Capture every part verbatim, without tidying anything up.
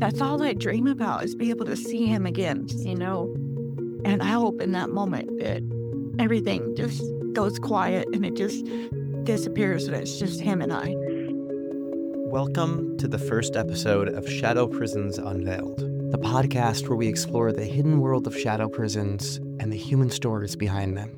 That's all I dream about, is be able to see him again, you know? And I hope in that moment that everything just goes quiet and it just disappears and it's just him and I. Welcome to the first episode of Shadow Prisons Unveiled, the podcast where we explore the hidden world of shadow prisons and the human stories behind them.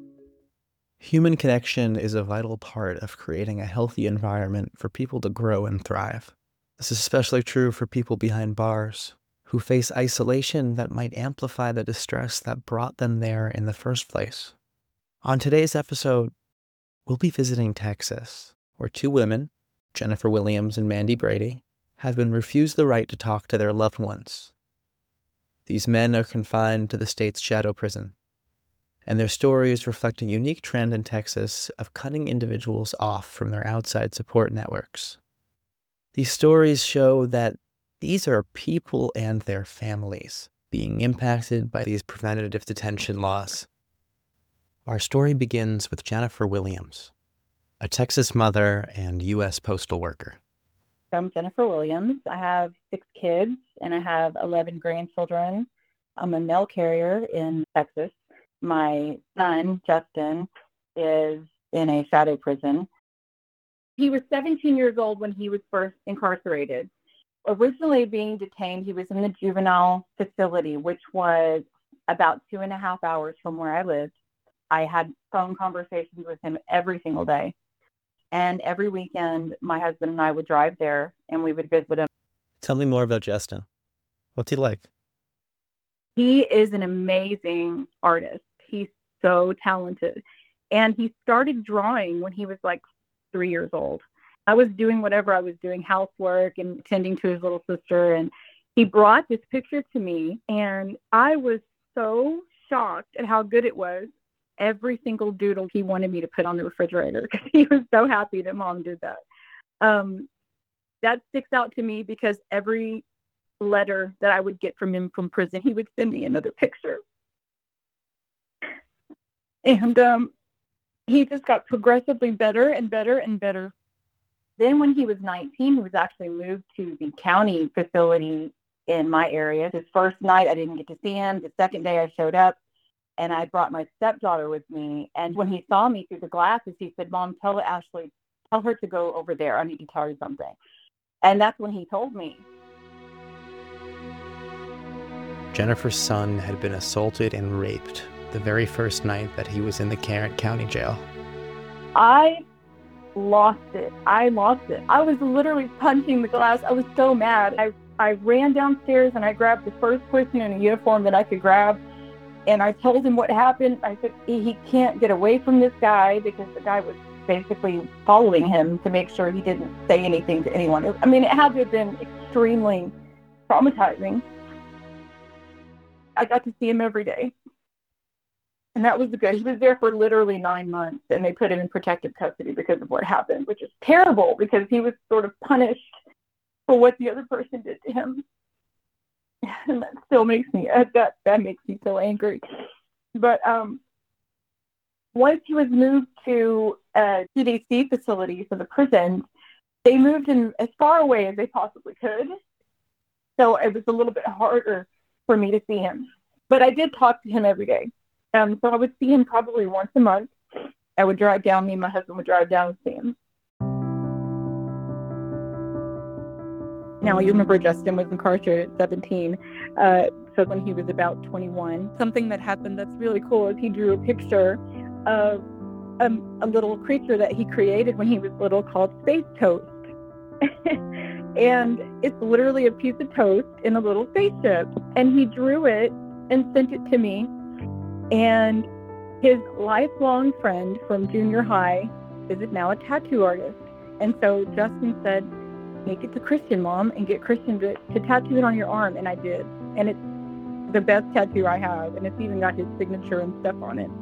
Human connection is a vital part of creating a healthy environment for people to grow and thrive. This is especially true for people behind bars, who face isolation that might amplify the distress that brought them there in the first place. On today's episode, we'll be visiting Texas, where two women, Jennifer Williams and Mandy Brady, have been refused the right to talk to their loved ones. These men are confined to the state's shadow prison, and their stories reflect a unique trend in Texas of cutting individuals off from their outside support networks. These stories show that these are people and their families being impacted by these preventative detention laws. Our story begins with Jennifer Williams, a Texas mother and U S postal worker. I'm Jennifer Williams. I have six kids and I have eleven grandchildren. I'm a mail carrier in Texas. My son, Justin, is in a shadow prison. He was seventeen years old when he was first incarcerated. Originally being detained, he was in the juvenile facility, which was about two and a half hours from where I lived. I had phone conversations with him every single day. And every weekend, my husband and I would drive there and we would visit him. Tell me more about Justin. What's he like? He is an amazing artist. He's so talented. And he started drawing when he was like three years old. I was doing whatever I was doing, housework and tending to his little sister. And he brought this picture to me. And I was so shocked at how good it was. Every single doodle he wanted me to put on the refrigerator because he was so happy that Mom did that. Um, that sticks out to me because every letter that I would get from him from prison, he would send me another picture. And um, he just got progressively better and better and better. Then when he was nineteen, he was actually moved to the county facility in my area. His first night, I didn't get to see him. The second day I showed up. And I brought my stepdaughter with me. And when he saw me through the glasses, he said, Mom, tell Ashley, tell her to go over there. I need to tell her something. And that's when he told me. Jennifer's son had been assaulted and raped the very first night that he was in the Tarrant County Jail. I lost it. I lost it. I was literally punching the glass. I was so mad. I, I ran downstairs and I grabbed the first person in a uniform that I could grab. And I told him what happened. I said, he can't get away from this guy because the guy was basically following him to make sure he didn't say anything to anyone. I mean, it had to have been extremely traumatizing. I got to see him every day. And that was good. He was there for literally nine months and they put him in protective custody because of what happened, which is terrible because he was sort of punished for what the other person did to him. And that still makes me, uh, that, that makes me so angry. But um, once he was moved to a C D C facility for the prison, they moved him as far away as they possibly could. So it was a little bit harder for me to see him. But I did talk to him every day. Um, so I would see him probably once a month. I would drive down, me and my husband would drive down and see him. Now, you remember Justin was incarcerated at seventeen, uh, so when he was about twenty-one. Something that happened that's really cool is he drew a picture of um, a little creature that he created when he was little called Space Toast. And it's literally a piece of toast in a little spaceship. And he drew it and sent it to me. And his lifelong friend from junior high is now a tattoo artist. And so Justin said, make it to Christian, Mom, and get Christian to, to tattoo it on your arm. And I did. And it's the best tattoo I have. And it's even got his signature and stuff on it.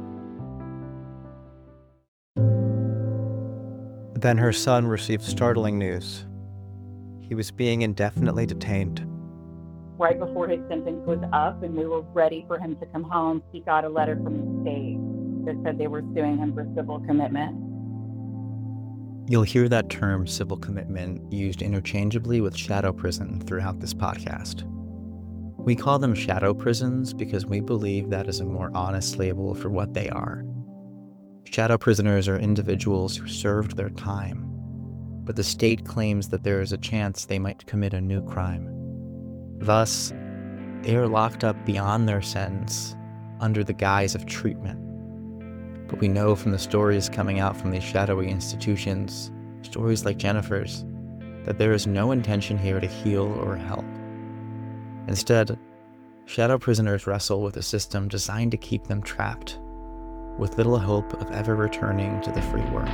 Then her son received startling news. He was being indefinitely detained. Right before his sentence was up and we were ready for him to come home, he got a letter from the state that said they were suing him for civil commitment. You'll hear that term civil commitment used interchangeably with shadow prison throughout this podcast. We call them shadow prisons because we believe that is a more honest label for what they are. Shadow prisoners are individuals who served their time, but the state claims that there is a chance they might commit a new crime. Thus, they are locked up beyond their sentence under the guise of treatment. But we know from the stories coming out from these shadowy institutions, stories like Jennifer's, that there is no intention here to heal or help. Instead, shadow prisoners wrestle with a system designed to keep them trapped, with little hope of ever returning to the free world.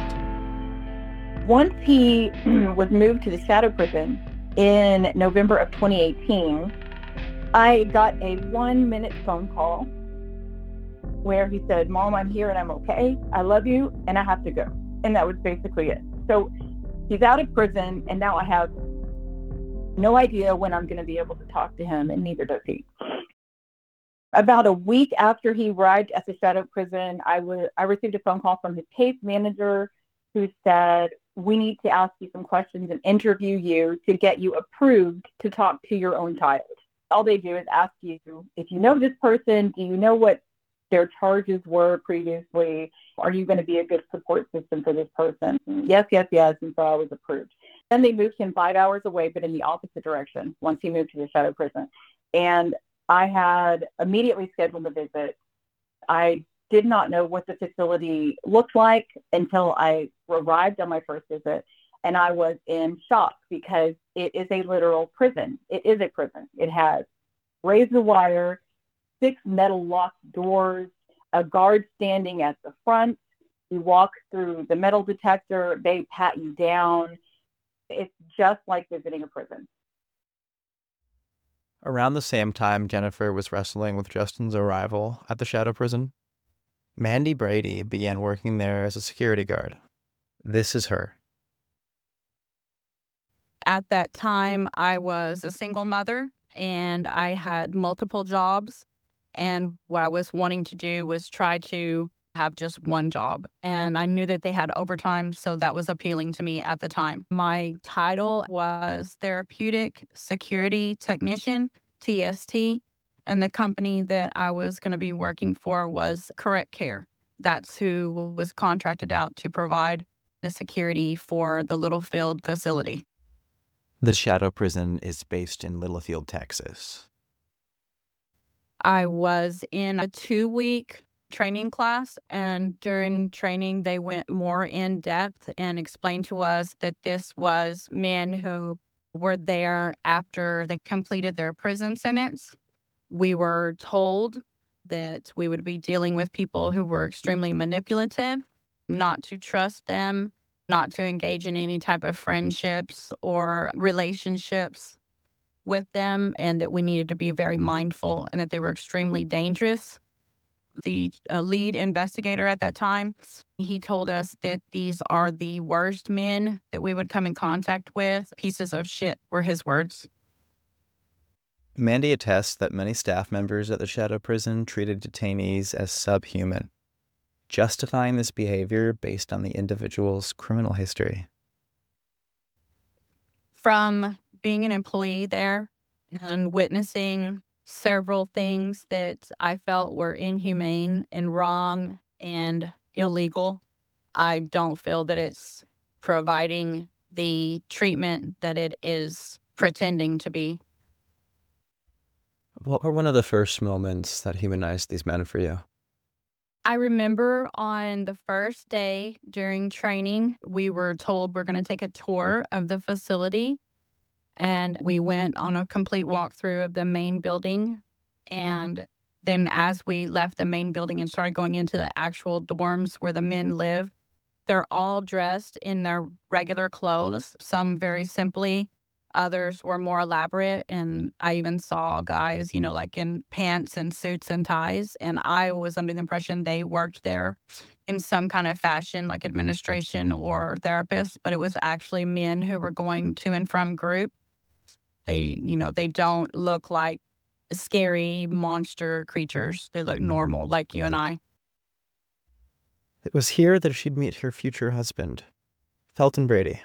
Once he was moved to the shadow prison in November of twenty eighteen, I got a one-minute phone call where he said, "Mom, I'm here and I'm okay. I love you and I have to go." And that was basically it. So he's out of prison and now I have no idea when I'm going to be able to talk to him, and neither does he. About a week after he arrived at the shadow prison, I was I received a phone call from his case manager who said, "We need to ask you some questions and interview you to get you approved to talk to your own child." All they do is ask you, if you know this person, do you know what their charges were previously? Are you going to be a good support system for this person? Yes, yes, yes. And so I was approved. Then they moved him five hours away, but in the opposite direction once he moved to the shadow prison. And I had immediately scheduled a visit. I did not know what the facility looked like until I arrived on my first visit. And I was in shock because it is a literal prison. It is a prison. It has razor wire, six metal locked doors, a guard standing at the front. You walk through the metal detector, they pat you down. It's just like visiting a prison. Around the same time Jennifer was wrestling with Justin's arrival at the shadow prison, Mandy Brady began working there as a security guard. This is her. At that time, I was a single mother and I had multiple jobs. And what I was wanting to do was try to have just one job. And I knew that they had overtime, so that was appealing to me at the time. My title was Therapeutic Security Technician, T S T. And the company that I was going to be working for was Correct Care. That's who was contracted out to provide the security for the Littlefield facility. The shadow prison is based in Littlefield, Texas. I was in a two-week training class, and during training, they went more in depth and explained to us that this was men who were there after they completed their prison sentence. We were told that we would be dealing with people who were extremely manipulative, not to trust them, not to engage in any type of friendships or relationships with them, and that we needed to be very mindful and that they were extremely dangerous. The uh, lead investigator at that time, he told us that these are the worst men that we would come in contact with. Pieces of shit were his words. Mandy attests that many staff members at the shadow prison treated detainees as subhuman, justifying this behavior based on the individual's criminal history. From being an employee there and witnessing several things that I felt were inhumane and wrong and illegal, I don't feel that it's providing the treatment that it is pretending to be. What were one of the first moments that humanized these men for you? I remember on the first day during training, we were told we're going to take a tour of the facility. And we went on a complete walkthrough of the main building. And then as we left the main building and started going into the actual dorms where the men live, they're all dressed in their regular clothes, some very simply. Others were more elaborate. And I even saw guys, you know, like in pants and suits and ties. And I was under the impression they worked there in some kind of fashion, like administration or therapists. But it was actually men who were going to and from group. They, you know, they don't look like scary monster creatures. They look normal, like you and I. It was here that she'd meet her future husband, Felton Brady.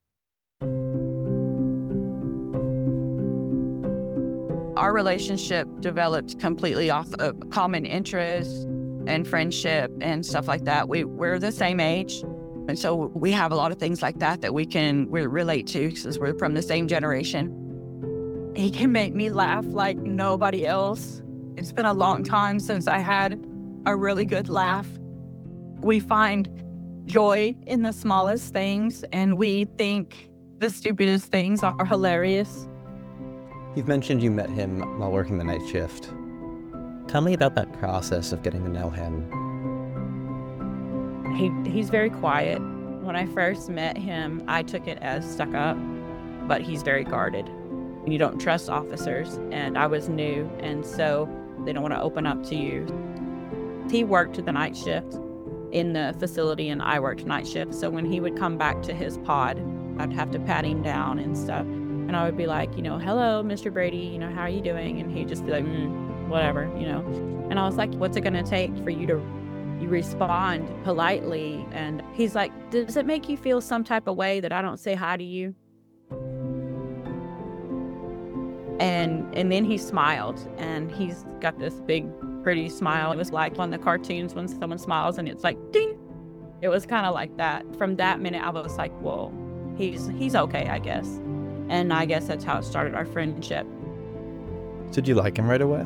Our relationship developed completely off of common interests and friendship and stuff like that. We, we're the same age. And so we have a lot of things like that that we can we relate to because we're from the same generation. He can make me laugh like nobody else. It's been a long time since I had a really good laugh. We find joy in the smallest things, and we think the stupidest things are hilarious. You've mentioned you met him while working the night shift. Tell me about that process of getting to know him. He he's very quiet. When I first met him, I took it as stuck up, but he's very guarded. You don't trust officers, and I was new, and so they don't want to open up to you. He worked the night shift in the facility, and I worked night shift. So when he would come back to his pod, I'd have to pat him down and stuff. And I would be like, you know, hello, Mister Brady, you know, how are you doing? And he'd just be like, mm, whatever, you know. And I was like, what's it going to take for you to you respond politely? And he's like, does it make you feel some type of way that I don't say hi to you? And and then he smiled, and he's got this big, pretty smile. It was like on the cartoons when someone smiles and it's like, ding. It was kind of like that. From that minute, I was like, well, he's he's okay, I guess. And I guess that's how it started our friendship. Did you like him right away?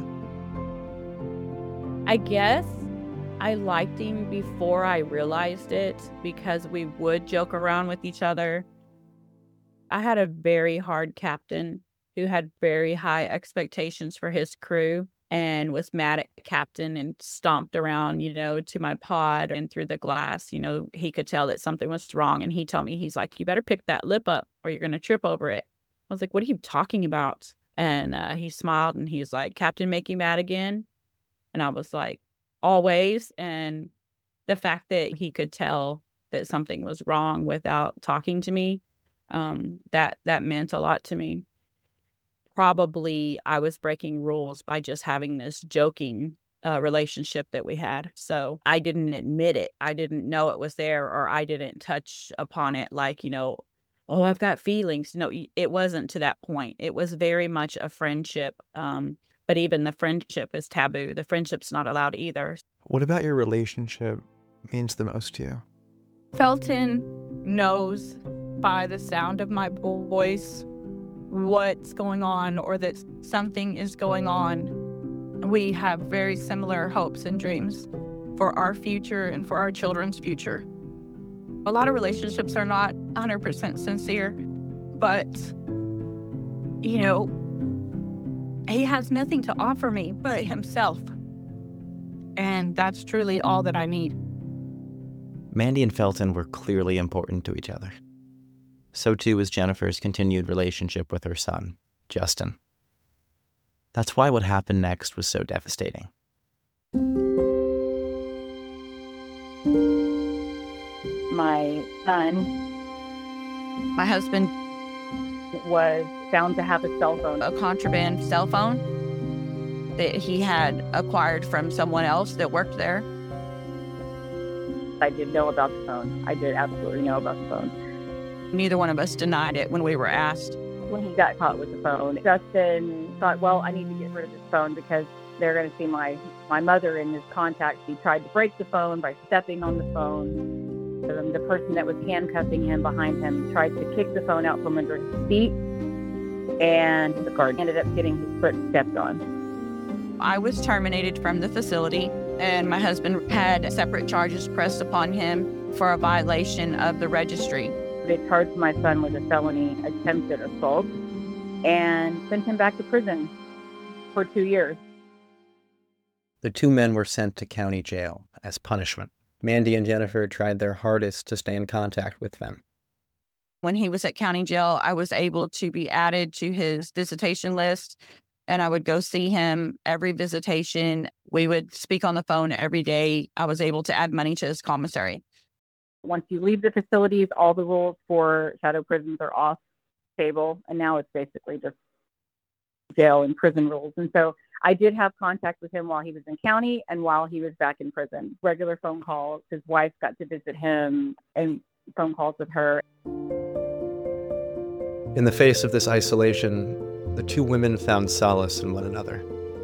I guess I liked him before I realized it because we would joke around with each other. I had a very hard captain who had very high expectations for his crew and was mad at the captain and stomped around, you know, to my pod and through the glass. You know, he could tell that something was wrong. And he told me, he's like, you better pick that lip up or you're going to trip over it. I was like, what are you talking about? And uh, he smiled and he's like, Captain, make you mad again? And I was like, always. And the fact that he could tell that something was wrong without talking to me, um, that that meant a lot to me. Probably I was breaking rules by just having this joking uh, relationship that we had. So I didn't admit it. I didn't know it was there, or I didn't touch upon it like, you know, oh, I've got feelings. No, it wasn't to that point. It was very much a friendship. Um, but even the friendship is taboo. The friendship's not allowed either. What about your relationship means the most to you? Felton knows by the sound of my voice what's going on or that something is going on. We have very similar hopes and dreams for our future and for our children's future. A lot of relationships are not one hundred percent sincere, but, you know, he has nothing to offer me but himself. And that's truly all that I need. Mandy and Felton were clearly important to each other. So too was Jennifer's continued relationship with her son, Justin. That's why what happened next was so devastating. My son My husband, was found to have a cell phone. a contraband cell phone that he had acquired from someone else that worked there. I did know about the phone. I did absolutely know about the phone. Neither one of us denied it when we were asked. When he got caught with the phone, Justin thought, well, I need to get rid of this phone because they're going to see my, my mother in his contacts. He tried to break the phone by stepping on the phone. Um, the person that was handcuffing him behind him tried to kick the phone out from under his feet, and the guard ended up getting his foot stepped on. I was terminated from the facility, and my husband had separate charges pressed upon him for a violation of the registry. They charged my son with a felony attempted assault and sent him back to prison for two years. The two men were sent to county jail as punishment. Mandy and Jennifer tried their hardest to stay in contact with them. When he was at county jail, I was able to be added to his visitation list, and I would go see him every visitation. We would speak on the phone every day. I was able to add money to his commissary. Once you leave the facilities, all the rules for shadow prisons are off table, and now it's basically just jail and prison rules. And so I did have contact with him while he was in county and while he was back in prison. Regular phone calls. His wife got to visit him, and phone calls with her. In the face of this isolation, the two women found solace in one another.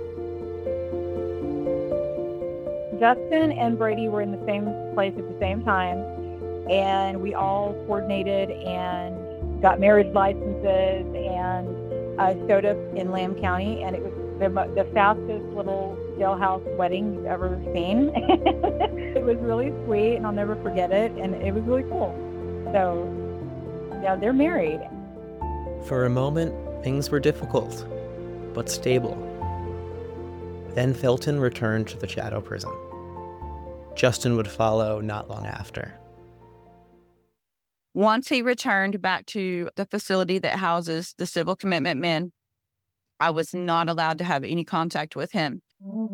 Justin and Brady were in the same place at the same time, and we all coordinated and got marriage licenses, and I showed up in Lamb County, and it was the, the fastest little jailhouse wedding you've ever seen. It was really sweet, and I'll never forget it, and it was really cool. So, yeah, they're married. For a moment, things were difficult, but stable. Then Felton returned to the shadow prison. Justin would follow not long after. Once he returned back to the facility that houses the civil commitment men, I was not allowed to have any contact with him.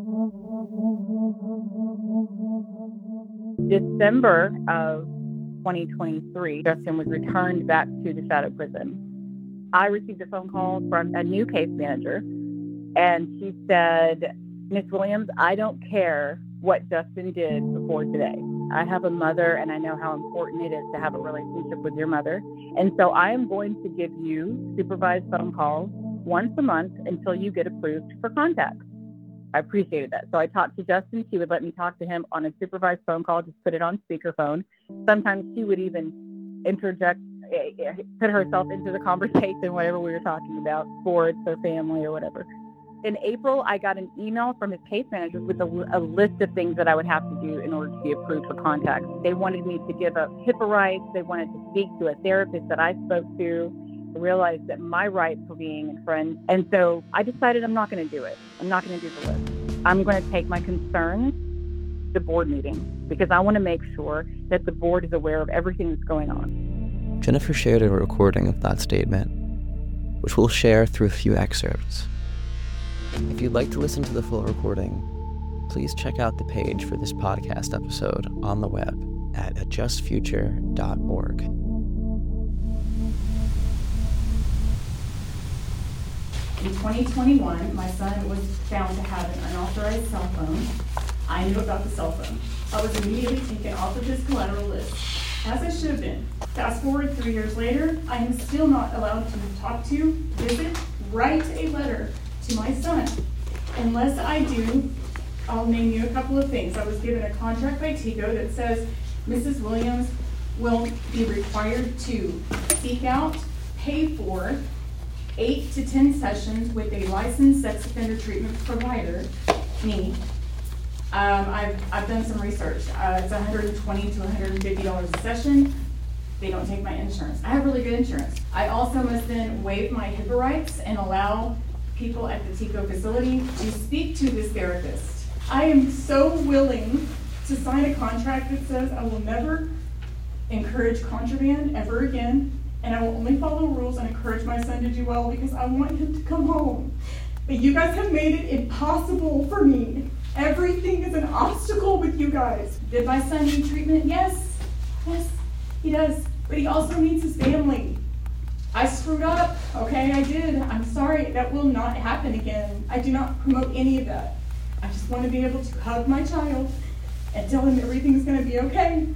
December of twenty twenty-three, Justin was returned back to the shadow prison. I received a phone call from a new case manager, and she said, Miss Williams, I don't care what Justin did before today. I have a mother, and I know how important it is to have a relationship with your mother. And so I am going to give you supervised phone calls once a month until you get approved for contact. I appreciated that. So I talked to Justin. She would let me talk to him on a supervised phone call, just put it on speakerphone. Sometimes she would even interject, put herself into the conversation, whatever we were talking about, sports or family or whatever. In April, I got an email from his case manager with a, a list of things that I would have to do in order to be approved for contact. They wanted me to give up HIPAA rights. They wanted to speak to a therapist that I spoke to. I realized that my rights were being infringed. And so I decided I'm not going to do it. I'm not going to do the list. I'm going to take my concerns to the board meeting because I want to make sure that the board is aware of everything that's going on. Jennifer shared a recording of that statement, which we'll share through a few excerpts. If you'd like to listen to the full recording, please check out the page for this podcast episode on the web at adjust future dot org. In twenty twenty-one, my son was found to have an unauthorized cell phone. I knew about the cell phone. I was immediately taken off of his collateral list, as I should have been. Fast forward three years later, I am still not allowed to talk to, visit, write a letter to my son. Unless I do, I'll name you a couple of things. I was given a contract by TICO that says Missus Williams will be required to seek out, pay for eight to ten sessions with a licensed sex offender treatment provider, me. Um, I've, I've done some research. Uh, it's one hundred twenty to one hundred fifty dollars a session. They don't take my insurance. I have really good insurance. I also must then waive my HIPAA rights and allow people at the TICO facility to speak to this therapist. I am so willing to sign a contract that says I will never encourage contraband ever again, and I will only follow rules and encourage my son to do well because I want him to come home. But you guys have made it impossible for me. Everything is an obstacle with you guys. Did my son need treatment? Yes. Yes, he does. But he also needs his family. I screwed up, okay, I did. I'm sorry, that will not happen again. I do not promote any of that. I just want to be able to hug my child and tell him everything's going to be okay.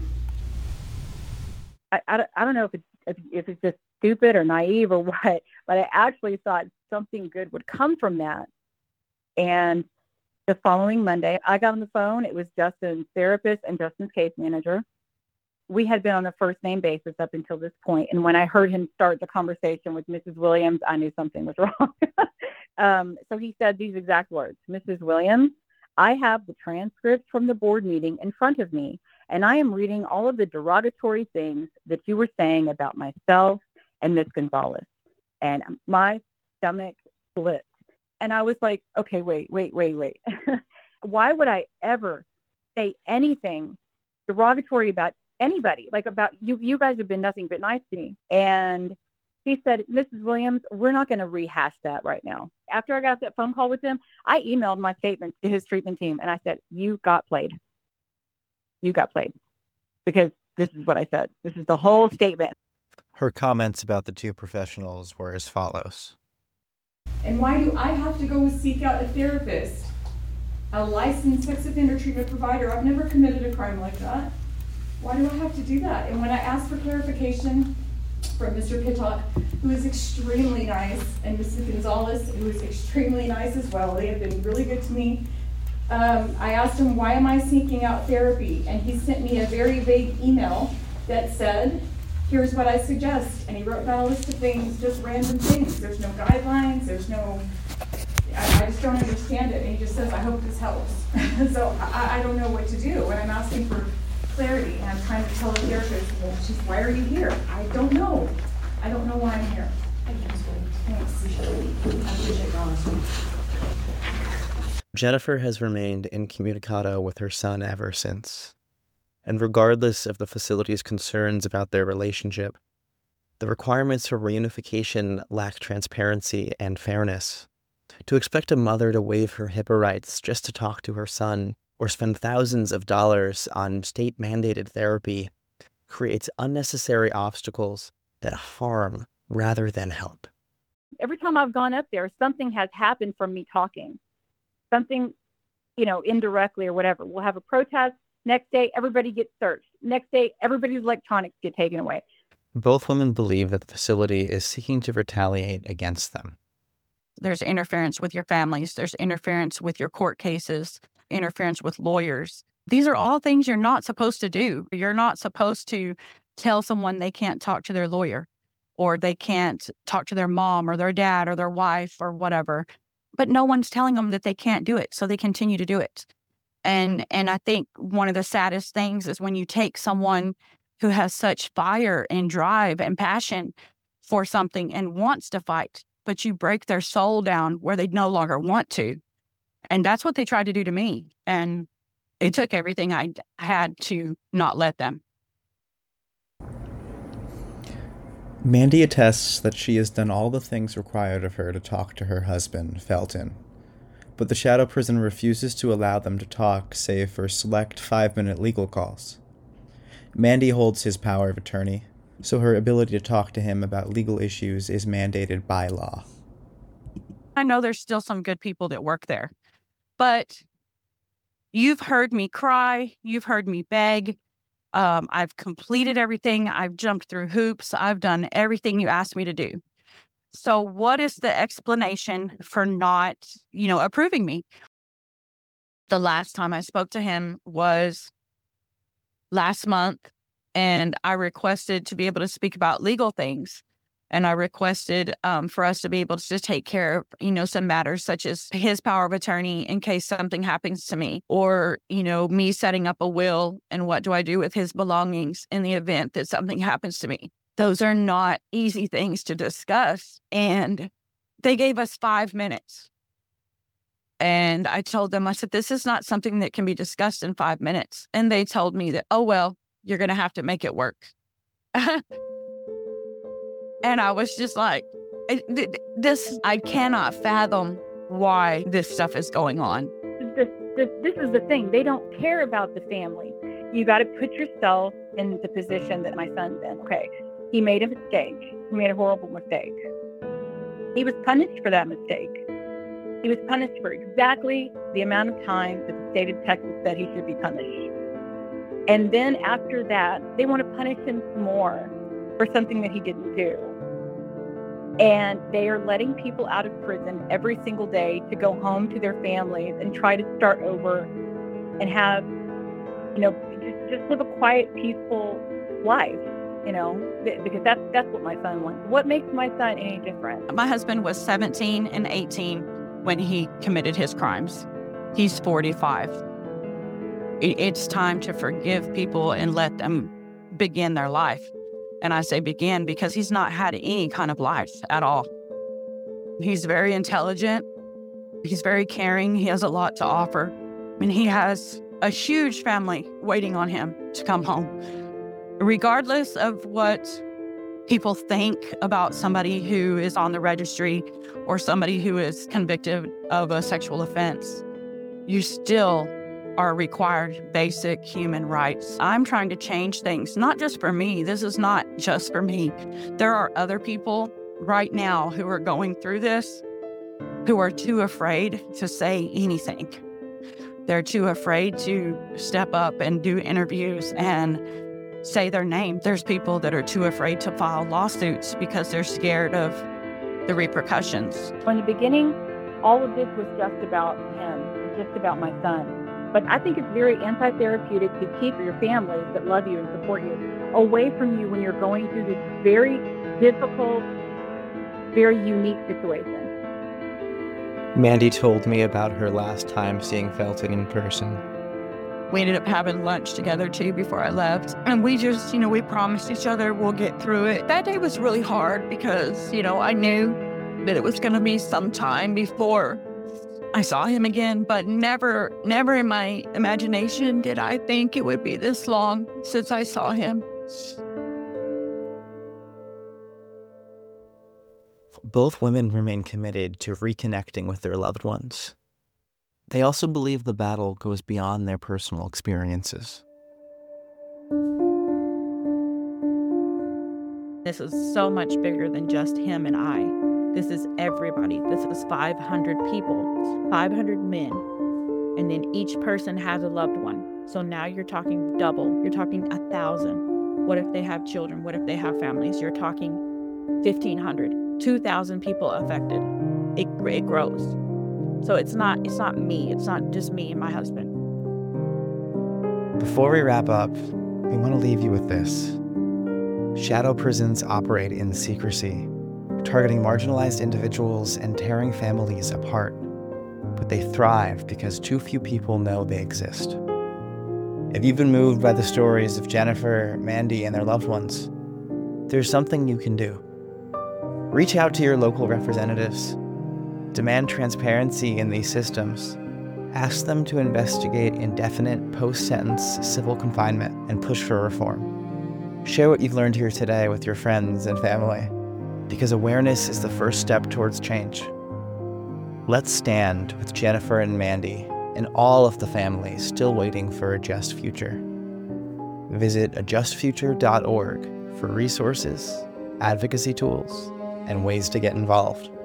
I, I, I don't know if it's, if, if it's just stupid or naive or what, but I actually thought something good would come from that. And the following Monday, I got on the phone. It was Justin's therapist and Justin's case manager. We had been on a first name basis up until this point. And when I heard him start the conversation with Missus Williams, I knew something was wrong. um, so he said these exact words, Missus Williams, I have the transcript from the board meeting in front of me, and I am reading all of the derogatory things that you were saying about myself and Miss Gonzalez. And my stomach split. And I was like, okay, wait, wait, wait, wait. Why would I ever say anything derogatory about anybody? Like about you, you guys have been nothing but nice to me. And he said, Missus Williams, we're not going to rehash that right now. After I got that phone call with him, I emailed my statement to his treatment team. And I said, you got played. You got played. Because this is what I said. This is the whole statement. Her comments about the two professionals were as follows. And why do I have to go seek out a therapist, a licensed sex offender treatment provider? I've never committed a crime like that. Why do I have to do that? And when I asked for clarification from Mister Pittock, who is extremely nice, and Missus Gonzalez, who is extremely nice as well, they have been really good to me. Um, I asked him, why am I seeking out therapy? And he sent me a very vague email that said, here's what I suggest. And he wrote down a list of things, just random things. There's no guidelines, there's no, I, I just don't understand it. And he just says, I hope this helps. So I, I don't know what to do. And I'm asking for clarity, and I'm trying to tell the therapist, well, she's, why are you here? I don't know. I don't know why I'm here. Thank you, Miz Williams. Thanks. I appreciate your honesty. Jennifer has remained incommunicado with her son ever since. And regardless of the facility's concerns about their relationship, the requirements for reunification lack transparency and fairness. To expect a mother to waive her HIPAA rights just to talk to her son or spend thousands of dollars on state-mandated therapy creates unnecessary obstacles that harm rather than help. Every time I've gone up there, something has happened from me talking. Something, you know, indirectly or whatever. We'll have a protest. Next day, everybody gets searched. Next day, everybody's electronics get taken away. Both women believe that the facility is seeking to retaliate against them. There's interference with your families. There's interference with your court cases, interference with lawyers. These are all things you're not supposed to do. You're not supposed to tell someone they can't talk to their lawyer, or they can't talk to their mom or their dad or their wife or whatever. But no one's telling them that they can't do it, so they continue to do it. And and I think one of the saddest things is when you take someone who has such fire and drive and passion for something and wants to fight, but you break their soul down where they no longer want to. And that's what they tried to do to me. And it took everything I had to not let them. Mandy attests that she has done all the things required of her to talk to her husband, Felton. But the shadow prison refuses to allow them to talk save for select five-minute legal calls. Mandy holds his power of attorney, so her ability to talk to him about legal issues is mandated by law. I know there's still some good people that work there, but you've heard me cry, you've heard me beg. Um, I've completed everything. I've jumped through hoops. I've done everything you asked me to do. So what is the explanation for not, you know, approving me? The last time I spoke to him was last month, and I requested to be able to speak about legal things. And I requested um, for us to be able to just take care of, you know, some matters such as his power of attorney in case something happens to me, or, you know, me setting up a will and what do I do with his belongings in the event that something happens to me. Those are not easy things to discuss. And they gave us five minutes. And I told them, I said, this is not something that can be discussed in five minutes. And they told me that, oh, well, you're going to have to make it work. And I was just like, this, I cannot fathom why this stuff is going on. This, this, this is the thing. They don't care about the family. You got to put yourself in the position that my son's in. Okay, he made a mistake. He made a horrible mistake. He was punished for that mistake. He was punished for exactly the amount of time that the state of Texas said he should be punished. And then after that, they want to punish him some more for something that he didn't do. And they are letting people out of prison every single day to go home to their families and try to start over and have, you know, just, just live a quiet, peaceful life, you know, because that's, that's what my son wants. What makes my son any different? My husband was seventeen and eighteen when he committed his crimes. He's forty-five. It, it's time to forgive people and let them begin their life. And I say begin because he's not had any kind of life at all. He's very intelligent. He's very caring. He has a lot to offer. I mean, he has a huge family waiting on him to come home. Regardless of what people think about somebody who is on the registry or somebody who is convicted of a sexual offense, you still are required basic human rights. I'm trying to change things, not just for me. This is not just for me. There are other people right now who are going through this, who are too afraid to say anything. They're too afraid to step up and do interviews and say their name. There's people that are too afraid to file lawsuits because they're scared of the repercussions. In the beginning, all of this was just about him, just about my son. But I think it's very anti-therapeutic to keep your families that love you and support you away from you when you're going through this very difficult, very unique situation. Mandy told me about her last time seeing Felton in person. We ended up having lunch together too before I left. And we just, you know, we promised each other we'll get through it. That day was really hard because, you know, I knew that it was going to be some time before I saw him again, but never, never in my imagination did I think it would be this long since I saw him. Both women remain committed to reconnecting with their loved ones. They also believe the battle goes beyond their personal experiences. This is so much bigger than just him and I. This is everybody. This is five hundred people, five hundred men. And then each person has a loved one. So now you're talking double. You're talking a thousand. What if they have children? What if they have families? You're talking fifteen hundred, two thousand people affected. It, it grows. So it's not, it's not me. It's not just me and my husband. Before we wrap up, we want to leave you with this. Shadow prisons operate in secrecy, targeting marginalized individuals and tearing families apart. But they thrive because too few people know they exist. If you've been moved by the stories of Jennifer, Mandy, and their loved ones, there's something you can do. Reach out to your local representatives. Demand transparency in these systems. Ask them to investigate indefinite post-sentence civil confinement and push for reform. Share what you've learned here today with your friends and family, because awareness is the first step towards change. Let's stand with Jennifer and Mandy and all of the families still waiting for a just future. Visit a just future dot org for resources, advocacy tools, and ways to get involved.